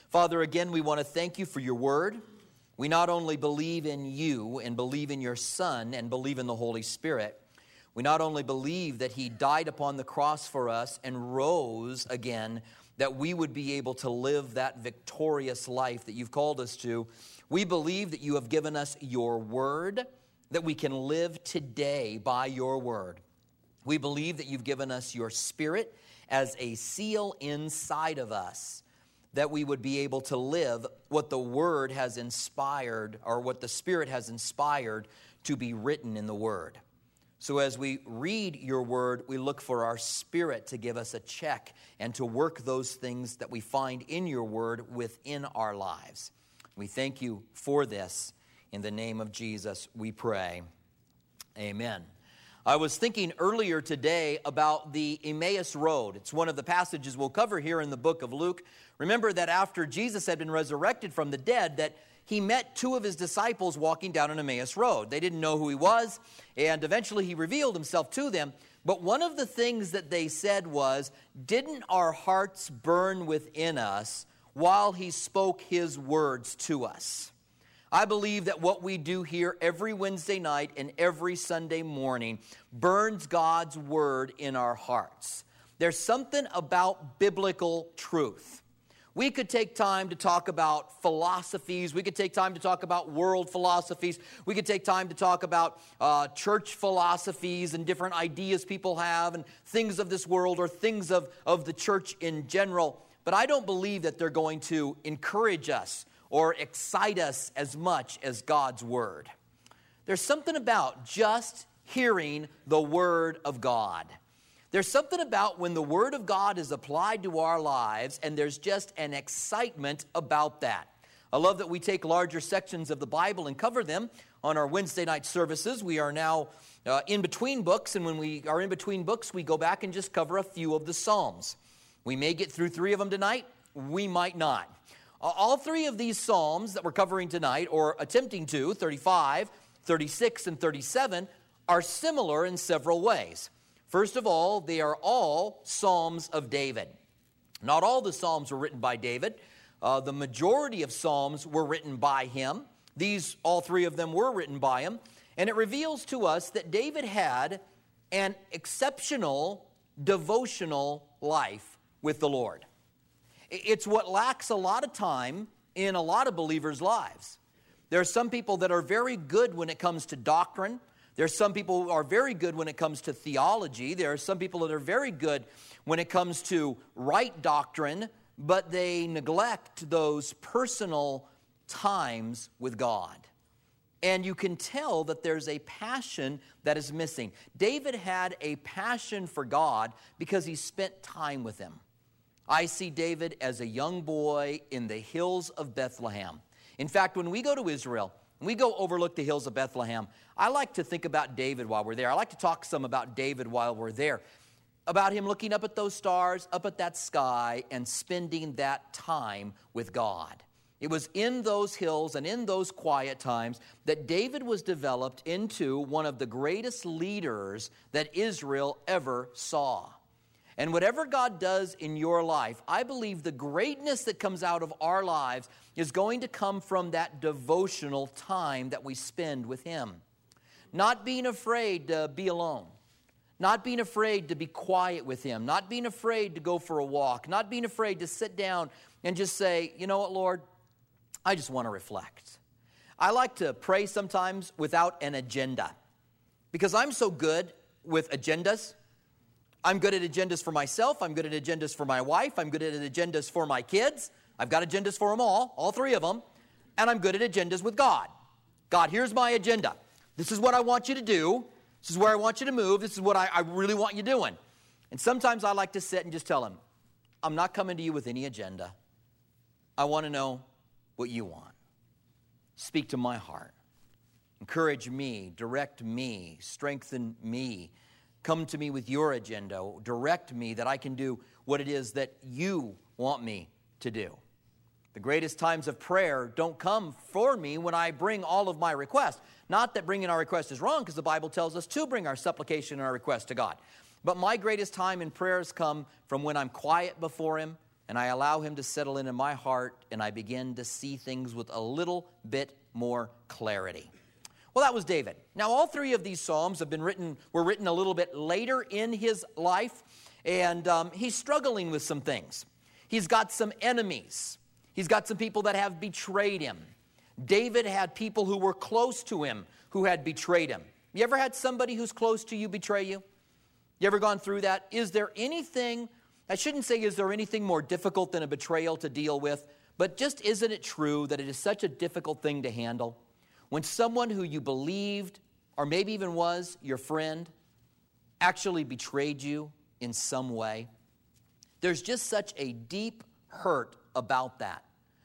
Father, again, we want to thank you for your word. We not only believe in you and believe in your Son and believe in the Holy Spirit, we not only believe that he died upon the cross for us and rose again, that we would be able to live that victorious life that you've called us to. We believe that you have given us your word, that we can live today by your word. We believe that you've given us your Spirit as a seal inside of us, that we would be able to live what the Word has inspired, or what the Spirit has inspired to be written in the Word. So as we read your Word, we look for our Spirit to give us a check and to work those things that we find in your Word within our lives. We thank you for this. In the name of Jesus, we pray. Amen. I was thinking earlier today about the Emmaus Road. It's one of the passages we'll cover here in the book of Luke. Remember that after Jesus had been resurrected from the dead, that he met two of his disciples walking down an Emmaus Road. They didn't know who he was, and eventually he revealed himself to them. But one of the things that they said was, "Didn't our hearts burn within us while he spoke his words to us?" I believe that what we do here every Wednesday night and every Sunday morning burns God's word in our hearts. There's something about biblical truth. We could take time to talk about philosophies. We could take time to talk about world philosophies. We could take time to talk about church philosophies and different ideas people have and things of this world or things of the church in general. But I don't believe that they're going to encourage us or excite us as much as God's word. There's something about just hearing the word of God. There's something about when the word of God is applied to our lives, and there's just an excitement about that. I love that we take larger sections of the Bible and cover them on our Wednesday night services. We are now in between books, and when we are in between books, we go back and just cover a few of the Psalms. We may get through 3 of them tonight. We might not. All 3 of these Psalms that we're covering tonight, or attempting to, 35, 36, and 37, are similar in several ways. First of all, they are all Psalms of David. Not all the Psalms were written by David. The majority of Psalms were written by him. All 3 of them were written by him. And it reveals to us that David had an exceptional devotional life with the Lord. It's what lacks a lot of time in a lot of believers' lives. There are some people that are very good when it comes to doctrine. There are some people who are very good when it comes to theology. There are some people that are very good when it comes to right doctrine, but they neglect those personal times with God. And you can tell that there's a passion that is missing. David had a passion for God because he spent time with him. I see David as a young boy in the hills of Bethlehem. In fact, when we go to Israel, we go overlook the hills of Bethlehem, I like to think about David while we're there. I like to talk some about David while we're there, about him looking up at those stars, up at that sky, and spending that time with God. It was in those hills and in those quiet times that David was developed into one of the greatest leaders that Israel ever saw. And whatever God does in your life, I believe the greatness that comes out of our lives is going to come from that devotional time that we spend with him. Not being afraid to be alone. Not being afraid to be quiet with him. Not being afraid to go for a walk. Not being afraid to sit down and just say, "You know what, Lord? I just want to reflect." I like to pray sometimes without an agenda because I'm so good with agendas. I'm good at agendas for myself. I'm good at agendas for my wife. I'm good at agendas for my kids. I've got agendas for them all 3 of them. And I'm good at agendas with God. God, here's my agenda. This is what I want you to do. This is where I want you to move. This is what I really want you doing. And sometimes I like to sit and just tell him, I'm not coming to you with any agenda. I want to know what you want. Speak to my heart. Encourage me. Direct me. Strengthen me. Come to me with your agenda. Direct me that I can do what it is that you want me to do. The greatest times of prayer don't come for me when I bring all of my requests. Not that bringing our request is wrong, because the Bible tells us to bring our supplication and our request to God. But my greatest time in prayers come from when I'm quiet before him and I allow him to settle in my heart, and I begin to see things with a little bit more clarity. Well, that was David. Now, all three of these psalms were written a little bit later in his life, and he's struggling with some things. He's got some enemies. He's got some people that have betrayed him. David had people who were close to him who had betrayed him. You ever had somebody who's close to you betray you? You ever gone through that? Is there anything, I shouldn't say is there anything more difficult than a betrayal to deal with, but just isn't it true that it is such a difficult thing to handle? When someone who you believed, or maybe even was your friend, actually betrayed you in some way. There's just such a deep hurt about that.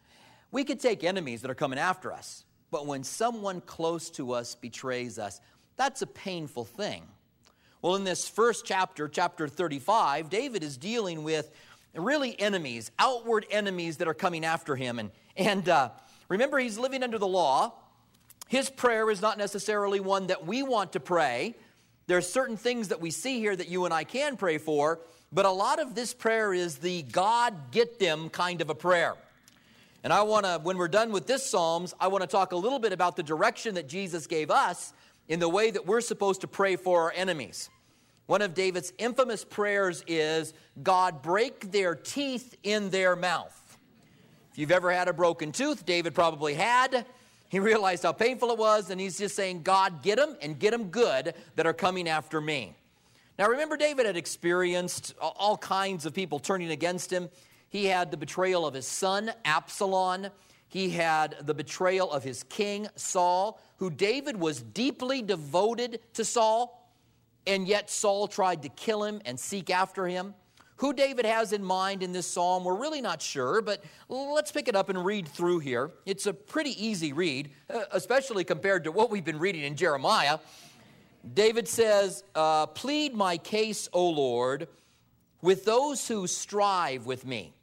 We could take enemies that are coming after us, but when someone close to us betrays us, that's a painful thing. Well, in this first chapter, chapter 35, David is dealing with really enemies, outward enemies that are coming after him. And remember, he's living under the law. His prayer is not necessarily one that we want to pray. There are certain things that we see here that you and I can pray for, but a lot of this prayer is the God get them kind of a prayer. And I want to, when we're done with this Psalms, I want to talk a little bit about the direction that Jesus gave us in the way that we're supposed to pray for our enemies. One of David's infamous prayers is, God, break their teeth in their mouth. If you've ever had a broken tooth, David probably had. He realized how painful it was, and he's just saying, God, get them, and get them good that are coming after me. Now, remember, David had experienced all kinds of people turning against him. He had the betrayal of his son, Absalom. He had the betrayal of his king, Saul, who David was deeply devoted to Saul, and yet Saul tried to kill him and seek after him. Who David has in mind in this psalm, we're really not sure, but let's pick it up and read through here. It's a pretty easy read, especially compared to what we've been reading in Jeremiah. David says, plead my case, O Lord, with those who strive with me.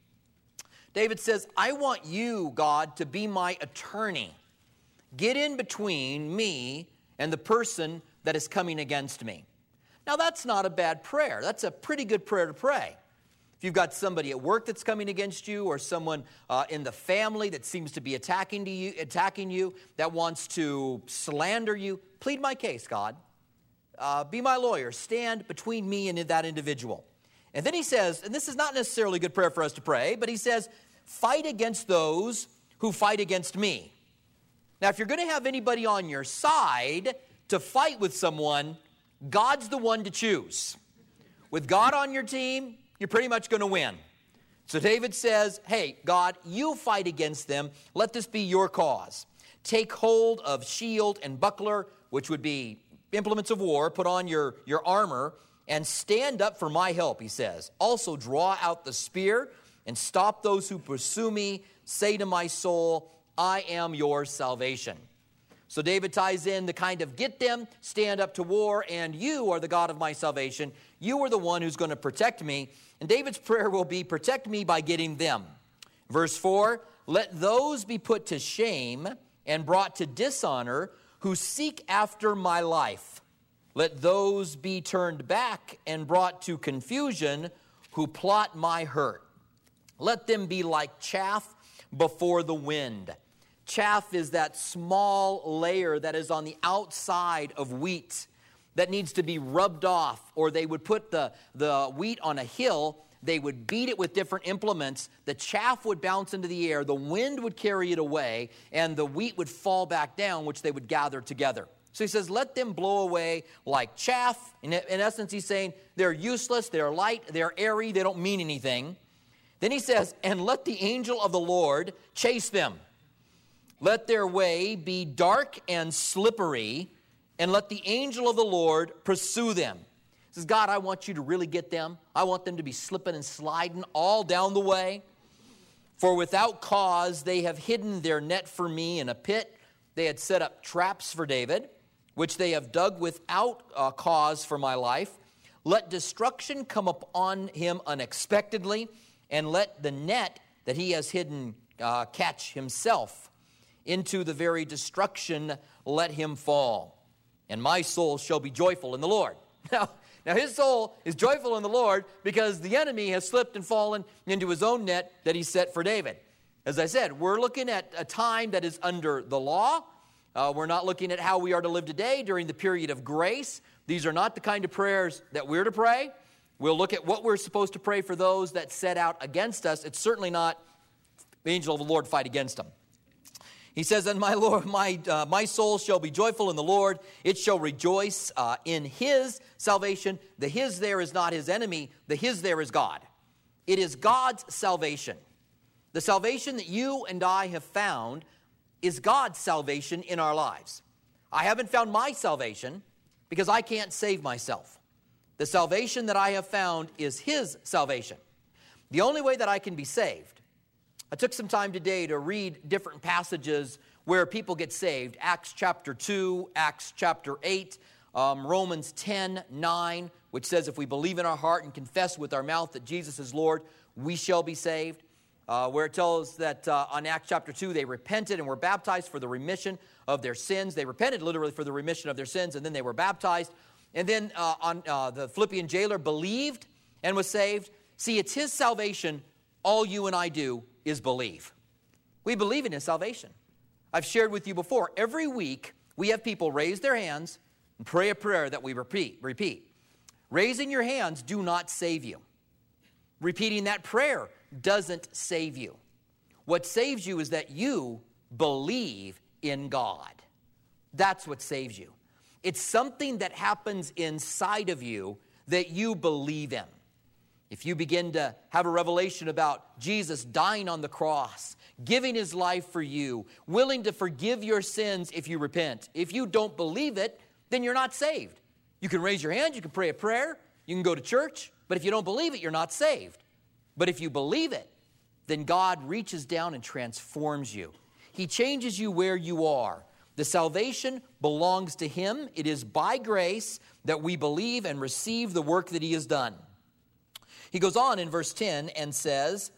David says, I want you, God, to be my attorney. Get in between me and the person that is coming against me. Now, that's not a bad prayer. That's a pretty good prayer to pray. If you've got somebody at work that's coming against you, or someone in the family that seems to be attacking you, that wants to slander you, plead my case, God. Be my lawyer. Stand between me and that individual. And then he says, and this is not necessarily a good prayer for us to pray, but he says, fight against those who fight against me. Now, if you're going to have anybody on your side to fight with someone, God's the one to choose. With God on your team, you're pretty much going to win. So David says, hey, God, you fight against them. Let this be your cause. Take hold of shield and buckler, which would be implements of war. Put on your armor and stand up for my help, he says. Also draw out the spear and stop those who pursue me. Say to my soul, I am your salvation. So David ties in the kind of get them, stand up to war, and you are the God of my salvation. You are the one who's going to protect me. And David's prayer will be, protect me by getting them. Verse 4, let those be put to shame and brought to dishonor who seek after my life. Let those be turned back and brought to confusion who plot my hurt. Let them be like chaff before the wind. Chaff is that small layer that is on the outside of wheat that needs to be rubbed off, or they would put the wheat on a hill. They would beat it with different implements. The chaff would bounce into the air. The wind would carry it away, and the wheat would fall back down, which they would gather together. So he says, let them blow away like chaff. In essence, he's saying they're useless, they're light, they're airy, they don't mean anything. Then he says, and let the angel of the Lord chase them. Let their way be dark and slippery, and let the angel of the Lord pursue them. He says, God, I want you to really get them. I want them to be slipping and sliding all down the way. For without cause they have hidden their net for me in a pit. They had set up traps for David, which they have dug without cause for my life. Let destruction come upon him unexpectedly, and let the net that he has hidden catch himself. Into the very destruction let him fall. And my soul shall be joyful in the Lord. Now, Now his soul is joyful in the Lord because the enemy has slipped and fallen into his own net that he set for David. As I said, we're looking at a time that is under the law. We're not looking at how we are to live today during the period of grace. These are not the kind of prayers that we're to pray. We'll look at what we're supposed to pray for those that set out against us. It's certainly not the angel of the Lord fight against them. He says, and my soul shall be joyful in the Lord. It shall rejoice in his salvation. The his there is not his enemy. The his there is God. It is God's salvation. The salvation that you and I have found is God's salvation in our lives. I haven't found my salvation because I can't save myself. The salvation that I have found is his salvation. The only way that I can be saved, I took some time today to read different passages where people get saved. Acts chapter 2, Acts chapter 8, Romans 10:9, which says if we believe in our heart and confess with our mouth that Jesus is Lord, we shall be saved. Where it tells that on Acts chapter 2, they repented and were baptized for the remission of their sins. They repented literally for the remission of their sins, and then they were baptized. And then the Philippian jailer believed and was saved. See, it's his salvation. All you and I do is believe. We believe in his salvation. I've shared with you before, every week we have people raise their hands and pray a prayer that we repeat. Raising your hands do not save you. Repeating that prayer doesn't save you. What saves you is that you believe in God. That's what saves you. It's something that happens inside of you that you believe in. If you begin to have a revelation about Jesus dying on the cross, giving his life for you, willing to forgive your sins if you repent, if you don't believe it, then you're not saved. You can raise your hand, you can pray a prayer, you can go to church, but if you don't believe it, you're not saved. But if you believe it, then God reaches down and transforms you. He changes you where you are. The salvation belongs to him. It is by grace that we believe and receive the work that he has done. He goes on in verse 10 and says,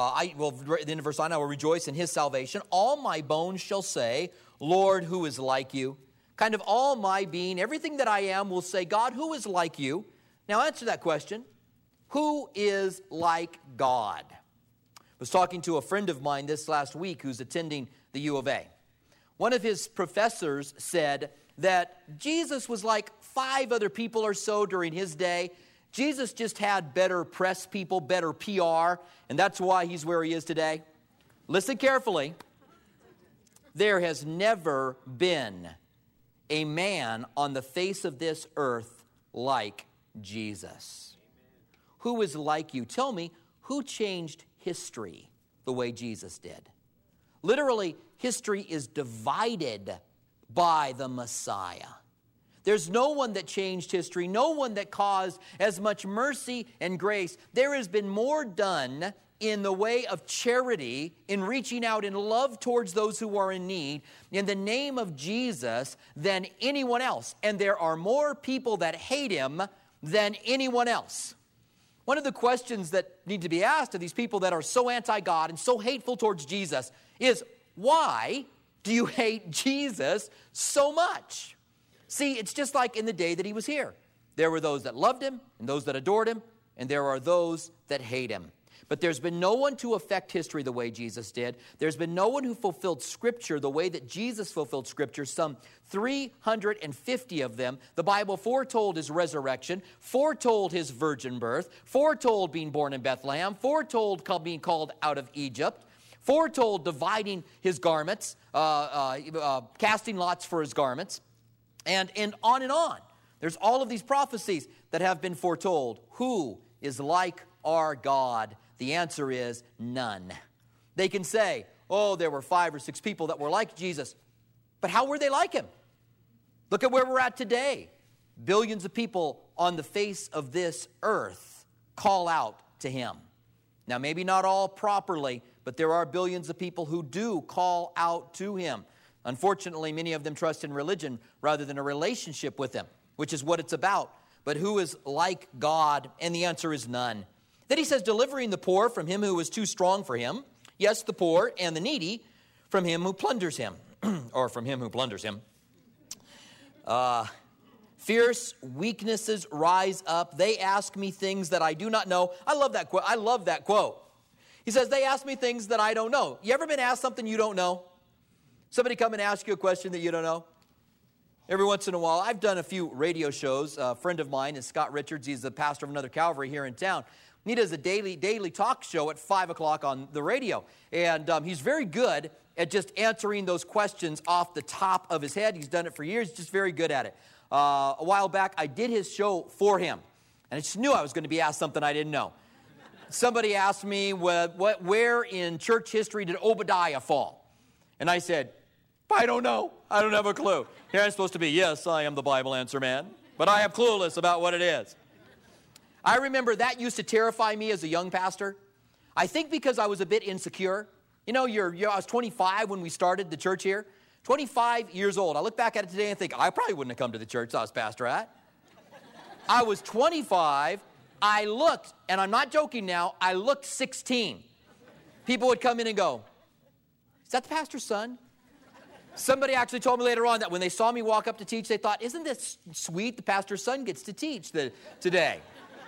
in verse 9, I will rejoice in his salvation. All my bones shall say, Lord, who is like you? Kind of all my being, everything that I am will say, God, who is like you? Now answer that question. Who is like God? I was talking to a friend of mine this last week who's attending the U of A. One of his professors said that Jesus was like 5 other people or so during his day. Jesus just had better press people, better PR, and that's why he's where he is today. Listen carefully. There has never been a man on the face of this earth like Jesus. Who is like you? Tell me, who changed history the way Jesus did? Literally, history is divided by the Messiah. There's no one that changed history, no one that caused as much mercy and grace. There has been more done in the way of charity, in reaching out in love towards those who are in need, in the name of Jesus than anyone else. And there are more people that hate him than anyone else. One of the questions that need to be asked of these people that are so anti-God and so hateful towards Jesus is, why do you hate Jesus so much? See, it's just like in the day that he was here. There were those that loved him and those that adored him, and there are those that hate him. But there's been no one to affect history the way Jesus did. There's been no one who fulfilled Scripture the way that Jesus fulfilled Scripture. Some 350 of them. The Bible foretold his resurrection, foretold his virgin birth, foretold being born in Bethlehem, foretold being called out of Egypt, foretold dividing his garments, casting lots for his garments, and on and on. There's all of these prophecies that have been foretold. Who is like our God? The answer is none. They can say, oh, there were 5 or 6 people that were like Jesus. But how were they like him? Look at where we're at today. Billions of people on the face of this earth call out to him. Now, maybe not all properly, but there are billions of people who do call out to him. Unfortunately, many of them trust in religion rather than a relationship with him, which is what it's about. But who is like God? And the answer is none. Then he says, delivering the poor from him who is too strong for him. Yes, the poor and the needy from him who plunders him. Or from him who plunders him. Fierce weaknesses rise up. They ask me things that I do not know. I love that quote. I love that quote. He says, they ask me things that I don't know. You ever been asked something you don't know? Somebody come and ask you a question that you don't know? Every once in a while, I've done a few radio shows. A friend of mine is Scott Richards. He's the pastor of another Calvary here in town. He does a daily talk show at 5 o'clock on the radio. And he's very good at just answering those questions off the top of his head. He's done it for years. He's just very good at it. A while back, I did his show for him. And I just knew I was going to be asked something I didn't know. Somebody asked me, where in church history did Obadiah fall? And I said, I don't know. I don't have a clue. Here I'm supposed to be, yes, I am the Bible answer man. But I am clueless about what it is. I remember that used to terrify me as a young pastor. I think because I was a bit insecure. You know, I was 25 when we started the church here. 25 years old. I look back at it today and think, I probably wouldn't have come to the church I was pastor at. I was 25. I looked, and I'm not joking now, I looked 16. People would come in and go, is that the pastor's son? Somebody actually told me later on that when they saw me walk up to teach, they thought, isn't this sweet? The pastor's son gets to teach today.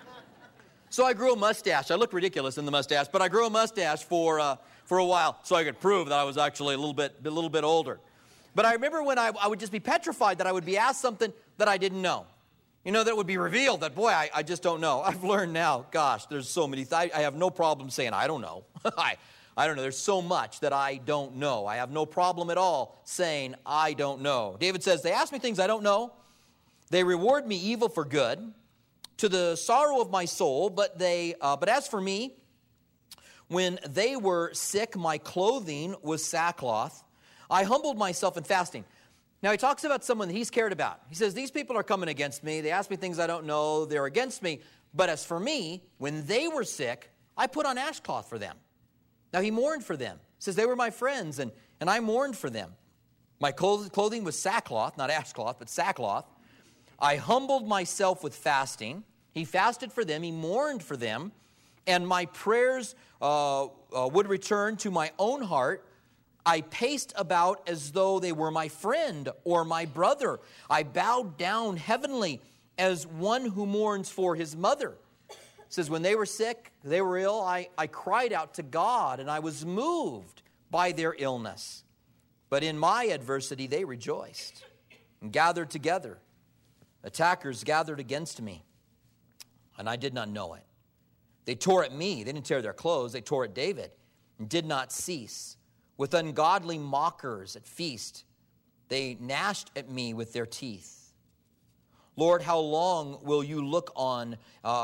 So I grew a mustache. I look ridiculous in the mustache, but I grew a mustache for a while so I could prove that I was actually a little bit older. But I remember when I would just be petrified that I would be asked something that I didn't know. You know, that would be revealed that, boy, I just don't know. I've learned now, gosh, there's so many I have no problem saying I don't know. I don't know. There's so much that I don't know. I have no problem at all saying I don't know. David says, they ask me things I don't know. They reward me evil for good, to the sorrow of my soul. But as for me, when they were sick, my clothing was sackcloth. I humbled myself in fasting. Now, he talks about someone that he's cared about. He says, these people are coming against me. They ask me things I don't know. They're against me. But as for me, when they were sick, I put on ashcloth for them. Now, he mourned for them. He says, they were my friends, and I mourned for them. My clothing was sackcloth, not ashcloth, but sackcloth. I humbled myself with fasting. He fasted for them. He mourned for them. And my prayers would return to my own heart. I paced about as though they were my friend or my brother. I bowed down heavenly as one who mourns for his mother. It says, when they were sick, they were ill, I cried out to God, and I was moved by their illness. But in my adversity, they rejoiced and gathered together. Attackers gathered against me, and I did not know it. They tore at me. They didn't tear their clothes. They tore at David and did not cease. With ungodly mockers at feast, they gnashed at me with their teeth. Lord, how long will you look on?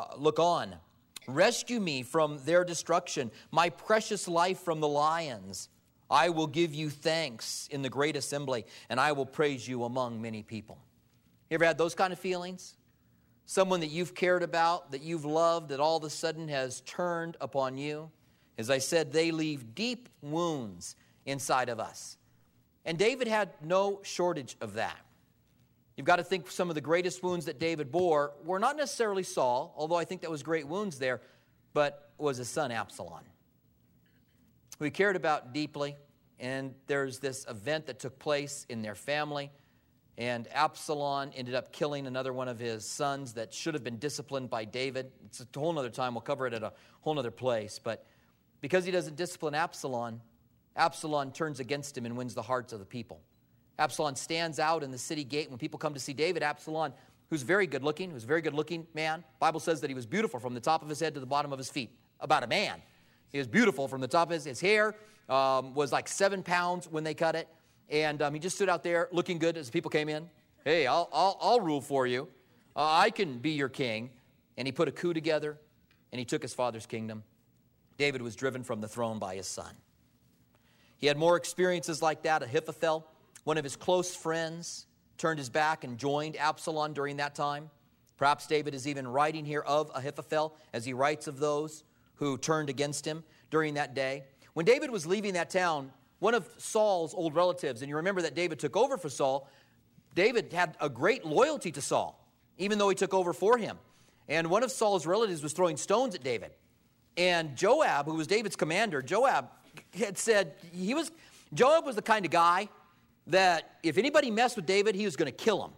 Rescue me from their destruction, my precious life from the lions. I will give you thanks in the great assembly, and I will praise you among many people. You ever had those kind of feelings? Someone that you've cared about, that you've loved, that all of a sudden has turned upon you? As I said, they leave deep wounds inside of us. And David had no shortage of that. You've got to think some of the greatest wounds that David bore were not necessarily Saul, although I think that was great wounds there, but was his son Absalom, who he cared about deeply. And there's this event that took place in their family, and Absalom ended up killing another one of his sons that should have been disciplined by David. It's a whole other time. We'll cover it at a whole other place. But because he doesn't discipline Absalom, Absalom turns against him and wins the hearts of the people. Absalom stands out in the city gate. When people come to see David, Absalom, who's a very good-looking man. Bible says that he was beautiful from the top of his head to the bottom of his feet. About a man. He was beautiful from the top of his hair was like 7 pounds when they cut it. And he just stood out there looking good as people came in. Hey, I'll rule for you. I can be your king. And he put a coup together, and he took his father's kingdom. David was driven from the throne by his son. He had more experiences like that. Ahithophel, one of his close friends, turned his back and joined Absalom during that time. Perhaps David is even writing here of Ahithophel as he writes of those who turned against him during that day. When David was leaving that town, one of Saul's old relatives, and you remember that David took over for Saul, David had a great loyalty to Saul, even though he took over for him. And one of Saul's relatives was throwing stones at David. And Joab, who was David's commander, Joab had said, Joab was the kind of guy that if anybody messed with David, he was going to kill him.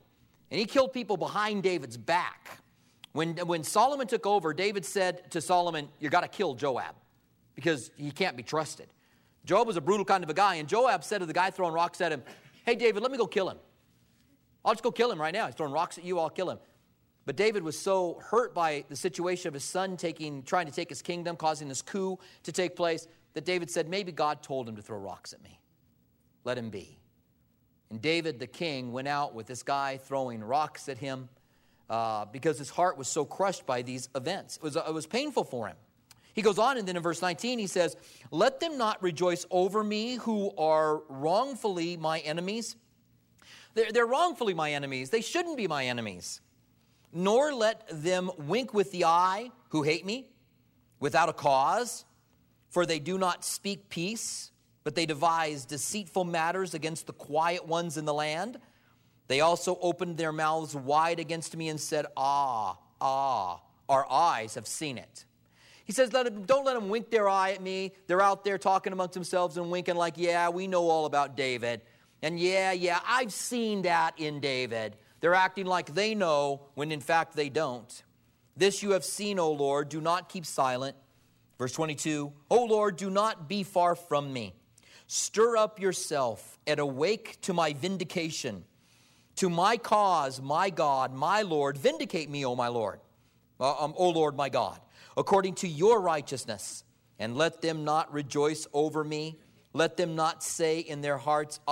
And he killed people behind David's back. When Solomon took over, David said to Solomon, you got to kill Joab because he can't be trusted. Joab was a brutal kind of a guy, and Joab said to the guy throwing rocks at him, hey, David, let me go kill him. I'll just go kill him right now. He's throwing rocks at you, I'll kill him. But David was so hurt by the situation of his son trying to take his kingdom, causing this coup to take place, that David said, maybe God told him to throw rocks at me. Let him be. And David, the king, went out with this guy throwing rocks at him because his heart was so crushed by these events. It was painful for him. He goes on, and then in verse 19, he says, let them not rejoice over me who are wrongfully my enemies. They're wrongfully my enemies. They shouldn't be my enemies. Nor let them wink with the eye who hate me without a cause, for they do not speak peace, but they devise deceitful matters against the quiet ones in the land. They also opened their mouths wide against me and said, ah, our eyes have seen it. He says, don't let them wink their eye at me. They're out there talking amongst themselves and winking like, yeah, we know all about David. And yeah, I've seen that in David. They're acting like they know when in fact they don't. This you have seen, O Lord, do not keep silent. Verse 22, O Lord, do not be far from me. Stir up yourself and awake to my vindication. To my cause, my God, my Lord, vindicate me, O my Lord, O Lord, my God, according to your righteousness. And let them not rejoice over me. Let them not say in their hearts,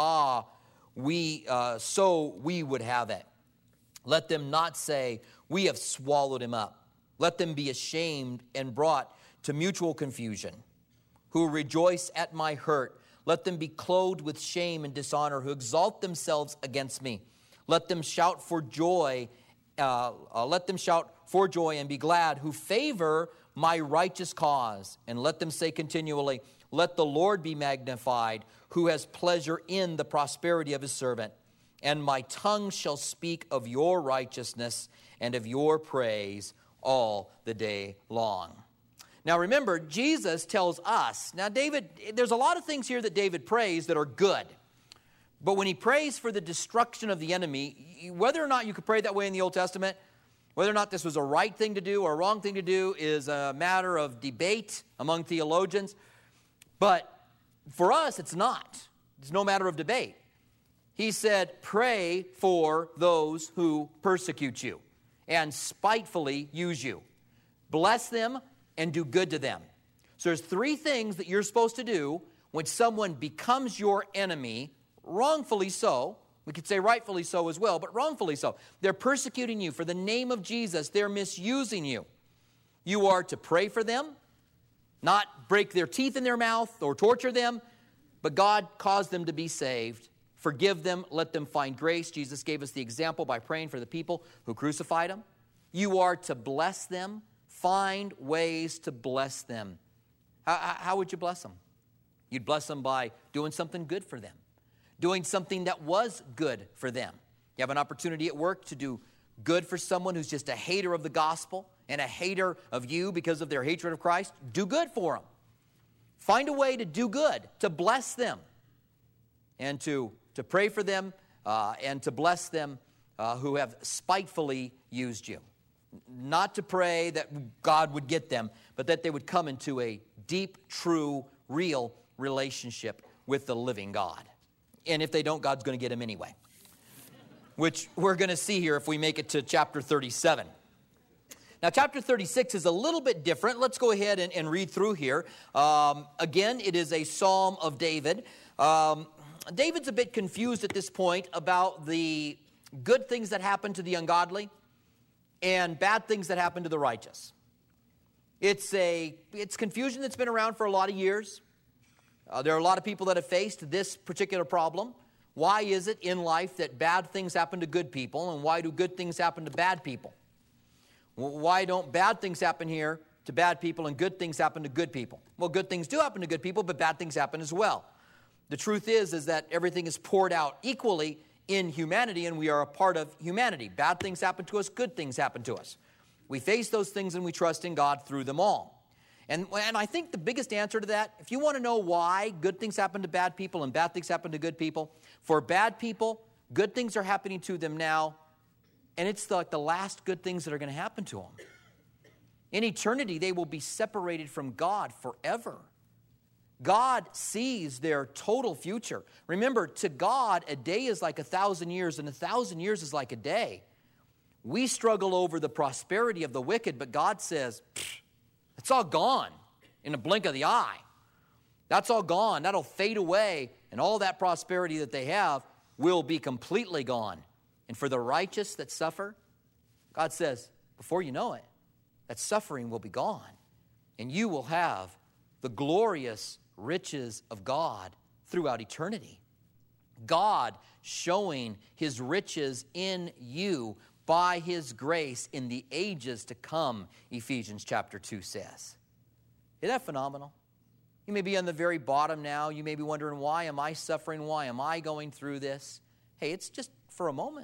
so we would have it. Let them not say, we have swallowed him up. Let them be ashamed and brought to mutual confusion. Who rejoice at my hurt, let them be clothed with shame and dishonor, who exalt themselves against me. Let them shout for joy. Let them shout for joy and be glad, who favor my righteous cause. And let them say continually, let the Lord be magnified, who has pleasure in the prosperity of his servant. And my tongue shall speak of your righteousness and of your praise all the day long. Now remember, Jesus tells us, now David, there's a lot of things here that David prays that are good. But when he prays for the destruction of the enemy, whether or not you could pray that way in the Old Testament, whether or not this was a right thing to do or a wrong thing to do is a matter of debate among theologians. But for us, it's not. It's no matter of debate. He said, pray for those who persecute you and spitefully use you. Bless them and do good to them. So there's three things that you're supposed to do when someone becomes your enemy, wrongfully so. We could say rightfully so as well, but wrongfully so. They're persecuting you for the name of Jesus. They're misusing you. You are to pray for them, not break their teeth in their mouth or torture them, but God caused them to be saved. Forgive them, let them find grace. Jesus gave us the example by praying for the people who crucified him. You are to bless them. Find ways to bless them. How would you bless them? You'd bless them by doing something good for them. Doing something that was good for them. You have an opportunity at work to do good for someone who's just a hater of the gospel and a hater of you because of their hatred of Christ. Do good for them. Find a way to do good, to bless them, and to pray for them and to bless them who have spitefully used you. Not to pray that God would get them, but that they would come into a deep, true, real relationship with the living God. And if they don't, God's going to get them anyway, which we're going to see here if we make it to chapter 37. Now, chapter 36 is a little bit different. Let's go ahead and read through here. Again, it is a psalm of David. David's a bit confused at this point about the good things that happen to the ungodly and bad things that happen to the righteous. It's confusion that's been around for a lot of years. There are a lot of people that have faced this particular problem. Why is it in life that bad things happen to good people, and why do good things happen to bad people? Why don't bad things happen here to bad people and good things happen to good people? Well, good things do happen to good people, but bad things happen as well. The truth is that everything is poured out equally in humanity, and we are a part of humanity. Bad things happen to us, good things happen to us. We face those things and we trust in God through them all. And I think the biggest answer to that, if you want to know why good things happen to bad people and bad things happen to good people, for bad people, good things are happening to them now, And it's like the last good things that are going to happen to them. In eternity, they will be separated from God forever. God sees their total future. Remember, to God, a day is like 1,000 years, and 1,000 years is like a day. We struggle over the prosperity of the wicked, but God says, it's all gone in a blink of the eye. That's all gone. That'll fade away, and all that prosperity that they have will be completely gone. And for the righteous that suffer, God says, before you know it, that suffering will be gone, and you will have the glorious riches of God throughout eternity. God showing his riches in you by his grace in the ages to come, Ephesians chapter 2 says. Isn't that phenomenal? You may be on the very bottom now. You may be wondering, why am I suffering? Why am I going through this? Hey, it's just for a moment.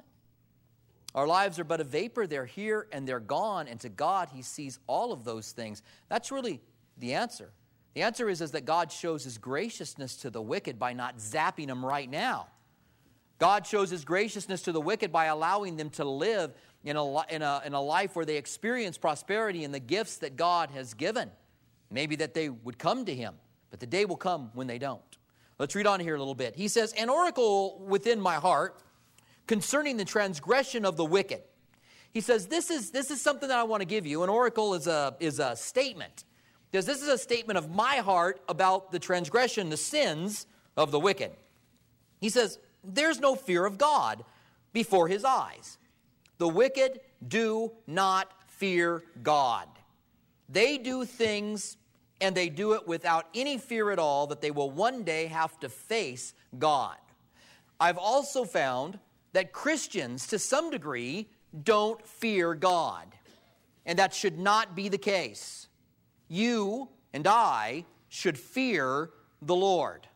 Our lives are but a vapor. They're here and they're gone. And to God, he sees all of those things. That's really the answer. The answer is that God shows his graciousness to the wicked by not zapping them right now. God shows his graciousness to the wicked by allowing them to live in a life where they experience prosperity and the gifts that God has given. Maybe that they would come to him, but the day will come when they don't. Let's read on here a little bit. He says, an oracle within my heart concerning the transgression of the wicked. He says, this is something that I want to give you. An oracle is a statement. Because this is a statement of my heart about the transgression, the sins of the wicked. He says, there's no fear of God before his eyes. The wicked do not fear God. They do things, and they do it without any fear at all that they will one day have to face God. I've also found that Christians, to some degree, don't fear God. And that should not be the case. You and I should fear the Lord.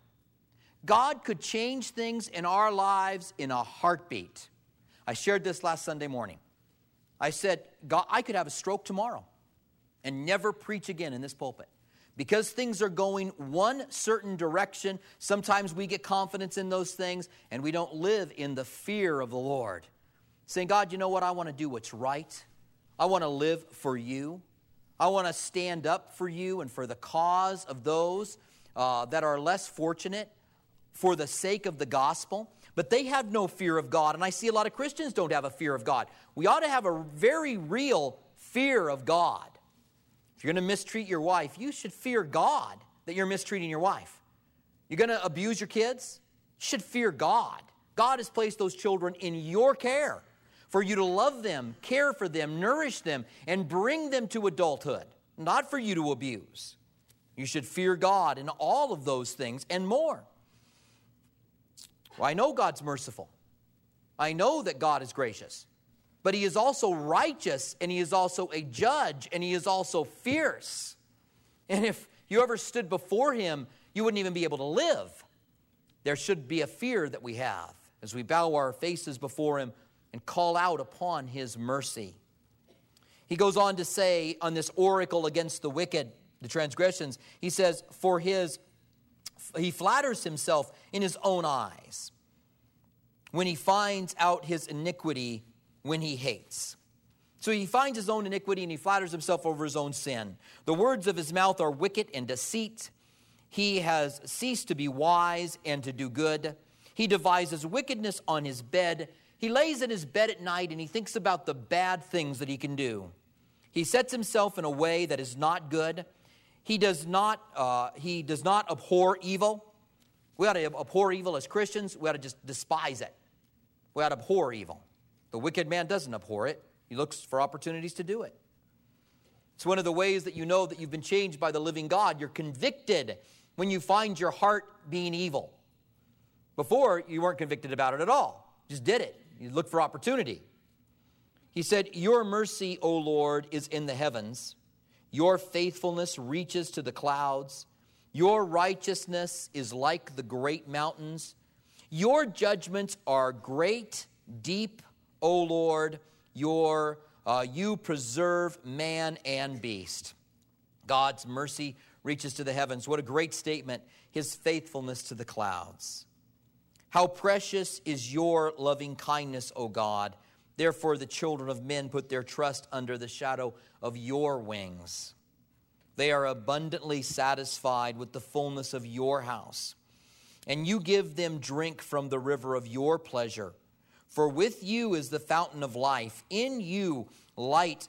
God could change things in our lives in a heartbeat. I shared this last Sunday morning. I said, God, I could have a stroke tomorrow and never preach again in this pulpit. Because things are going one certain direction, sometimes we get confidence in those things and we don't live in the fear of the Lord. Saying, God, you know what? I want to do what's right. I want to live for you. I want to stand up for you and for the cause of those that are less fortunate for the sake of the gospel. But they have no fear of God. And I see a lot of Christians don't have a fear of God. We ought to have a very real fear of God. If you're going to mistreat your wife, you should fear God that you're mistreating your wife. You're going to abuse your kids? You should fear God. God has placed those children in your care for you to love them, care for them, nourish them, and bring them to adulthood, not for you to abuse. You should fear God in all of those things and more. Well, I know God's merciful. I know that God is gracious. But he is also righteous, and he is also a judge, and he is also fierce. And if you ever stood before him, you wouldn't even be able to live. There should be a fear that we have as we bow our faces before him and call out upon his mercy. He goes on to say on this oracle against the wicked, the transgressions, he says, he flatters himself in his own eyes when he finds out his iniquity when he hates. So he finds his own iniquity and he flatters himself over his own sin. The words of his mouth are wicked and deceit. He has ceased to be wise and to do good. He devises wickedness on his bed. He lays in his bed at night and he thinks about the bad things that he can do. He sets himself in a way that is not good. He does not abhor evil. We ought to abhor evil as Christians. We ought to just despise it. We ought to abhor evil. The wicked man doesn't abhor it. He looks for opportunities to do it. It's one of the ways that you know that you've been changed by the living God. You're convicted when you find your heart being evil. Before, you weren't convicted about it at all. You just did it. You looked for opportunity. He said, your mercy, O Lord, is in the heavens. Your faithfulness reaches to the clouds. Your righteousness is like the great mountains. Your judgments are great, deep, O Lord. You preserve man and beast. God's mercy reaches to the heavens. What a great statement. His faithfulness to the clouds. How precious is your loving kindness, O God. Therefore, the children of men put their trust under the shadow of your wings. They are abundantly satisfied with the fullness of your house, and you give them drink from the river of your pleasure. For with you is the fountain of life. In you light,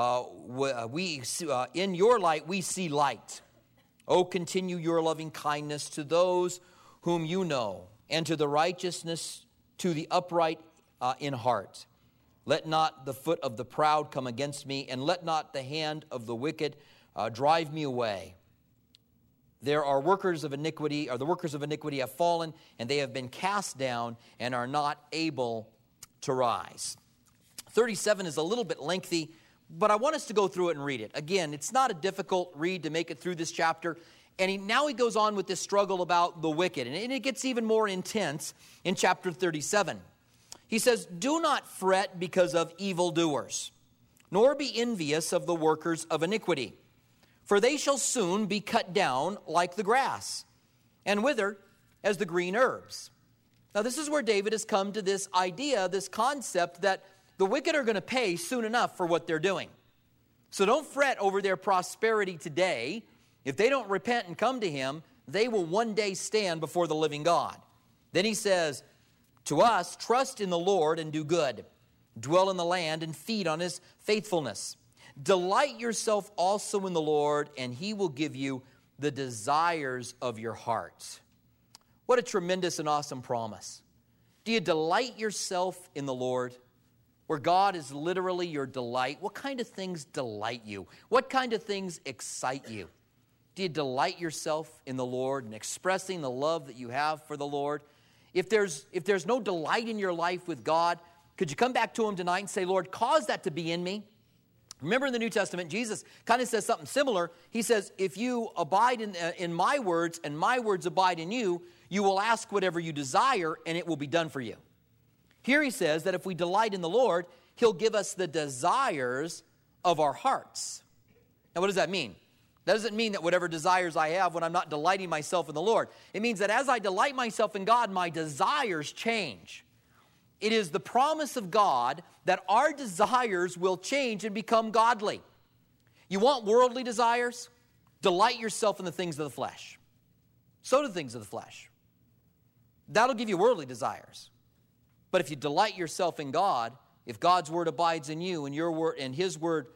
in your light we see light. Oh, continue your loving kindness to those whom you know, and to the righteousness to the upright in heart. Let not the foot of the proud come against me, and let not the hand of the wicked drive me away. The workers of iniquity have fallen, and they have been cast down and are not able to rise. 37 is a little bit lengthy, but I want us to go through it and read it. Again, it's not a difficult read to make it through this chapter. And now he goes on with this struggle about the wicked. And it gets even more intense in chapter 37. He says, do not fret because of evildoers, nor be envious of the workers of iniquity. For they shall soon be cut down like the grass, and wither as the green herbs. Now this is where David has come to this idea, this concept that the wicked are going to pay soon enough for what they're doing. So don't fret over their prosperity today. If they don't repent and come to him, they will one day stand before the living God. Then he says, to us, trust in the Lord and do good. Dwell in the land and feed on his faithfulness. Delight yourself also in the Lord, and he will give you the desires of your heart. What a tremendous and awesome promise. Do you delight yourself in the Lord? Where God is literally your delight. What kind of things delight you? What kind of things excite you? Do you delight yourself in the Lord and expressing the love that you have for the Lord? If there's no delight in your life with God, could you come back to him tonight and say, Lord, cause that to be in me? Remember in the New Testament, Jesus kind of says something similar. He says, if you abide in my words and my words abide in you, you will ask whatever you desire and it will be done for you. Here he says that if we delight in the Lord, he'll give us the desires of our hearts. Now what does that mean? That doesn't mean that whatever desires I have when I'm not delighting myself in the Lord. It means that as I delight myself in God, my desires change. It is the promise of God that our desires will change and become godly. You want worldly desires? Delight yourself in the things of the flesh. So do things of the flesh. That'll give you worldly desires. But if you delight yourself in God, if God's word abides in you and your word and his word,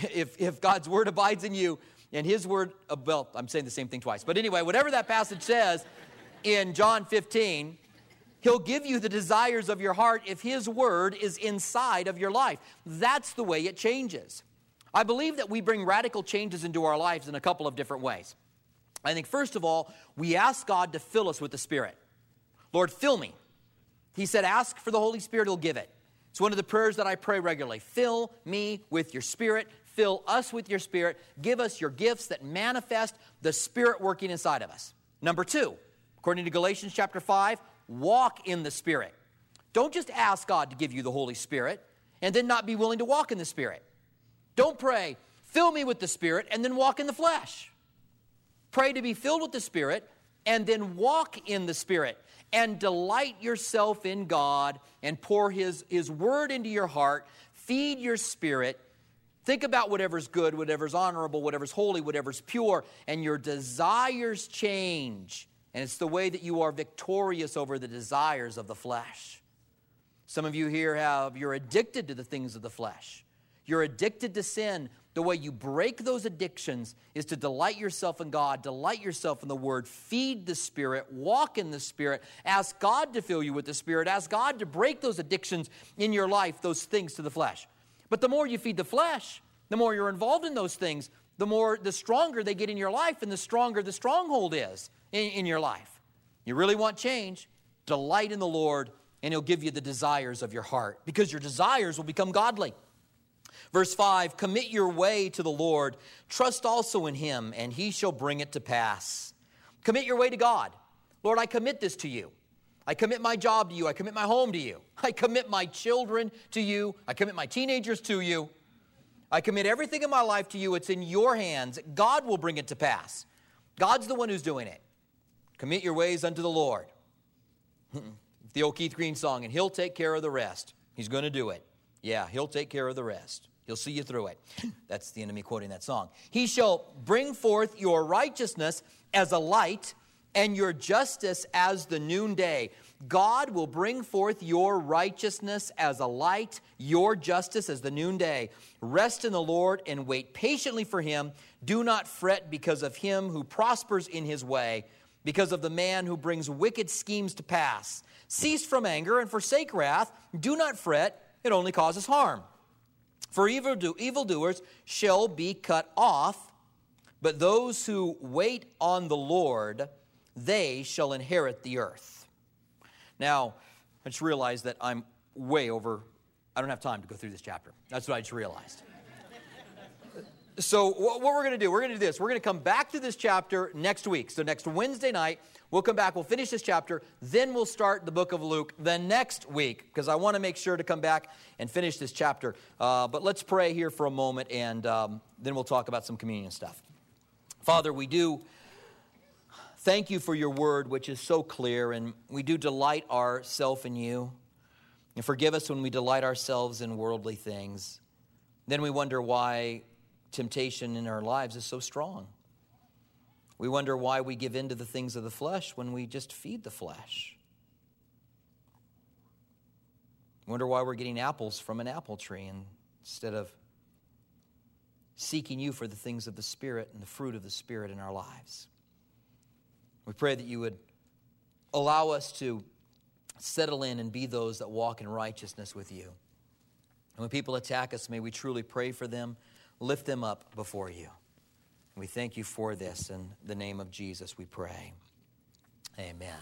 if God's word abides in you and his word, well, I'm saying the same thing twice. But anyway, whatever that passage says in John 15, he'll give you the desires of your heart if his word is inside of your life. That's the way it changes. I believe that we bring radical changes into our lives in a couple of different ways. I think, first of all, we ask God to fill us with the Spirit. Lord, fill me. He said, ask for the Holy Spirit, he'll give it. It's one of the prayers that I pray regularly. Fill me with your Spirit. Fill us with your Spirit. Give us your gifts that manifest the Spirit working inside of us. Number two, according to Galatians chapter 5, walk in the Spirit. Don't just ask God to give you the Holy Spirit and then not be willing to walk in the Spirit. Don't pray, fill me with the Spirit, and then walk in the flesh. Pray to be filled with the Spirit and then walk in the Spirit and delight yourself in God and pour his word into your heart. Feed your spirit. Think about whatever's good, whatever's honorable, whatever's holy, whatever's pure, and your desires change. And it's the way that you are victorious over the desires of the flesh. Some of you here you're addicted to the things of the flesh. You're addicted to sin. The way you break those addictions is to delight yourself in God, delight yourself in the Word, feed the Spirit, walk in the Spirit, ask God to fill you with the Spirit, ask God to break those addictions in your life, those things to the flesh. But the more you feed the flesh, the more you're involved in those things, the stronger they get in your life and the stronger the stronghold is in your life. You really want change? Delight in the Lord and he'll give you the desires of your heart because your desires will become godly. Verse 5, commit your way to the Lord. Trust also in him, and he shall bring it to pass. Commit your way to God. Lord, I commit this to you. I commit my job to you. I commit my home to you. I commit my children to you. I commit my teenagers to you. I commit everything in my life to you. It's in your hands. God will bring it to pass. God's the one who's doing it. Commit your ways unto the Lord. The old Keith Green song, and he'll take care of the rest. He's going to do it. Yeah, he'll take care of the rest. He'll see you through it. That's the enemy quoting that song. He shall bring forth your righteousness as a light and your justice as the noonday. God will bring forth your righteousness as a light, your justice as the noonday. Rest in the Lord and wait patiently for him. Do not fret because of him who prospers in his way, because of the man who brings wicked schemes to pass. Cease from anger and forsake wrath. Do not fret, it only causes harm. For evildoers shall be cut off, but those who wait on the Lord, they shall inherit the earth. Now, I just realized that I'm way over. I don't have time to go through this chapter. That's what I just realized. So what we're going to do, we're going to do this. We're going to come back to this chapter next week. So next Wednesday night, we'll come back, we'll finish this chapter, then we'll start the book of Luke the next week, because I want to make sure to come back and finish this chapter. But let's pray here for a moment, and then we'll talk about some communion stuff. Father, we do thank you for your word, which is so clear, and we do delight ourselves in you. And forgive us when we delight ourselves in worldly things. Then we wonder why temptation in our lives is so strong. We wonder why we give in to the things of the flesh when we just feed the flesh. We wonder why we're getting apples from an apple tree instead of seeking you for the things of the Spirit and the fruit of the Spirit in our lives. We pray that you would allow us to settle in and be those that walk in righteousness with you. And when people attack us, may we truly pray for them, lift them up before you. We thank you for this. In the name of Jesus we pray. Amen.